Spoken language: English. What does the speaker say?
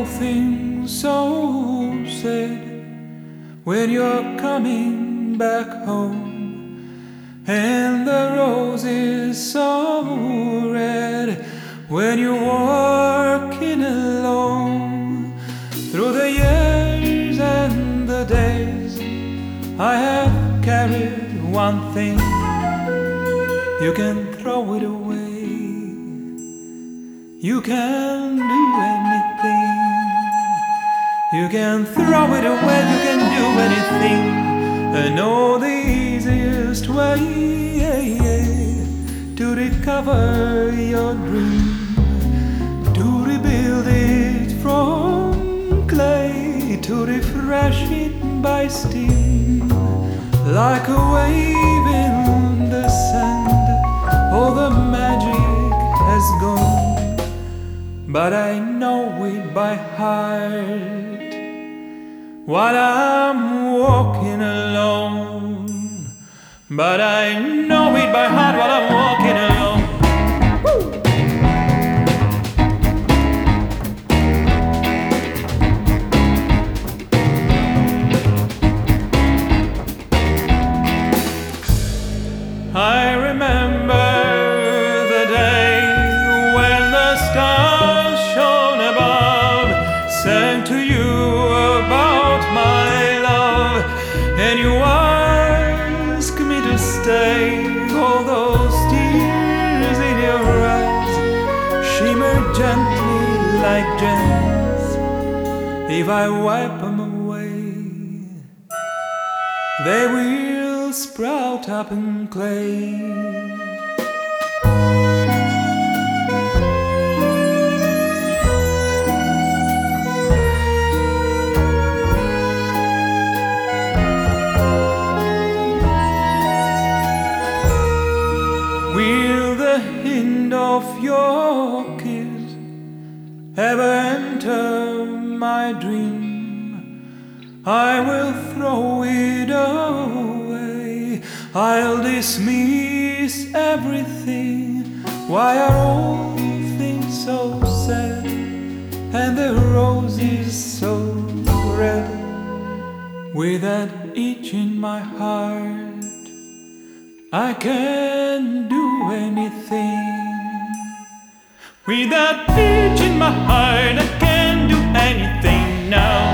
things so sad when you're coming back home, and the rose is so red when you're walking alone. Through the years and the days, I have carried one thing. You can throw it away. You can do anything. You can throw it away. You can do anything. I know the easiest way to recover your dream, to rebuild it from clay, to refresh it by steam. Like a wave in the sand, all the magic has gone, but I know it by heart while I'm walking alone. But I know it by heart while I'm walking alone. I remember the day when the stars shone above, sang to you about my love, and you asked me to stay. All those tears in your eyes shimmer gently like gems. If I wipe them away, they will sprout up in clay. Will the hint of your kiss ever enter my dream? I will throw it away. I'll dismiss everything. Why are all things so sad, and the rose is so red? With that itch in my heart, I can do anything. With that itch in my heart, I can do anything now.